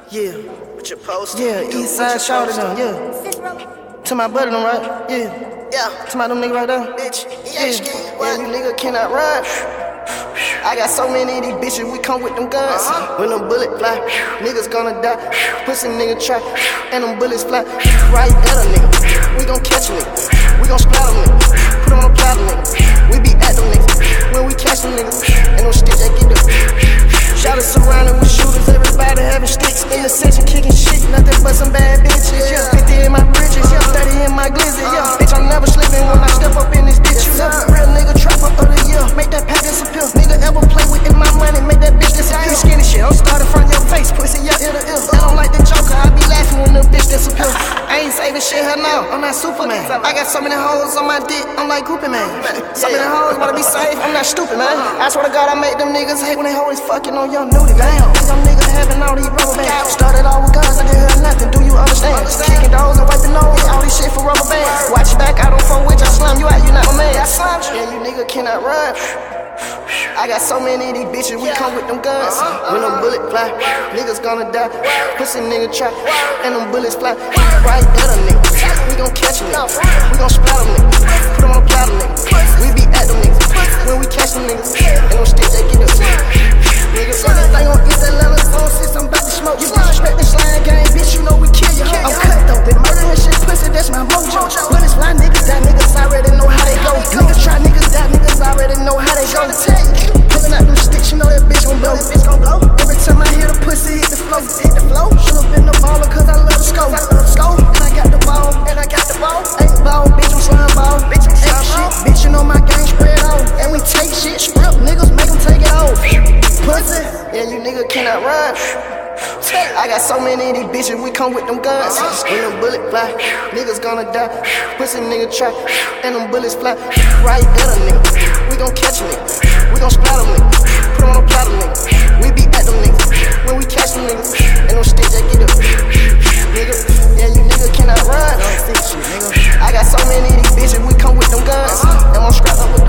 Yeah. With your post. Yeah, east side shout at them, yeah. To my buddy them, right? Yeah. Yeah. To my them nigga right there. Bitch. Yeah. Yeah, you nigga cannot run. I got so many of these bitches, we come with them guns. When them bullets fly, niggas gonna die. Pussy nigga try, and them bullets fly. Right at a nigga, we gon' catch a nigga. We gon' splatter nigga, put them on a platter nigga. We be at them niggas, when we catch them niggas. And them sticks that get the shout us surrounded with shooters, everybody having sticks. In the section kicking shit, nothing but some bad bitches. Yeah, 50 in my bridges, yeah, 30 in my glizzy. Yeah, bitch, I'm never slipping when I step up in this bitch. You know, real nigga trapper of the year, make that pack disappear. Nigga ever play with my money, make that bitch disappear. Skinny shit, I'm starting from your face, pussy, yeah, ear to ear. I don't like the Joker, I be laughing when the bitch disappear. I ain't saving shit, hell no, I'm not Superman. I got so many hoes on my dick, I'm like Groupie Man. So many hoes wanna be safe, I'm not stupid, man. I swear to God, I make them niggas hate when they always fucking on young nudie. Damn, young niggas having all these rubber bands. Started all with guns, I didn't hear nothing, do you understand? Kicking doors and wiping nose, all this shit for rubber bands. Watch your back, I don't fuck with you, I slam you out, you not my man. I slammed you, and you nigga cannot run. I got so many of these bitches, we come with them guns. When them bullets fly, niggas gonna die. Pussy nigga try, and them bullets fly. Right at a nigga, we gon' catch a nigga. We gon' splatter nigga, put them on a platter nigga. We be at them niggas, when we catch them niggas. And them sticks that get us. Niggas everything on East Atlanta, phone since I'm about to smoke. You disrespect the slime game, bitch, you know we kill you. I'm cut though, been murdering shit, pussy, that's my mojo. Bullets fly, niggas die, niggas already know how they go. Niggas try, niggas die, niggas already know how they go. Pulling out them sticks, you know that bitch gon' blow. Every time I hear the pussy hit the flow, should've been the baller cause I love the scope. And I got the ball, ain't ball, bitch, I'm slime ball. Ain't shit, bitch, you know my game spread out. And we take shit, script, niggas make them take it off. Pussy, yeah, you nigga cannot run. I got so many of these bitches, we come with them guns. When them bullets fly, niggas gonna die. Pussy nigga try, and them bullets fly. Right at a nigga, we gon' catch a nigga. We gon' splatter nigga, put them on a platter nigga. We be at them niggas, when we catch them niggas. And them sticks that get up. Nigga, yeah, you nigga cannot run. I got so many of these bitches, we come with them guns. And I'm strapped up with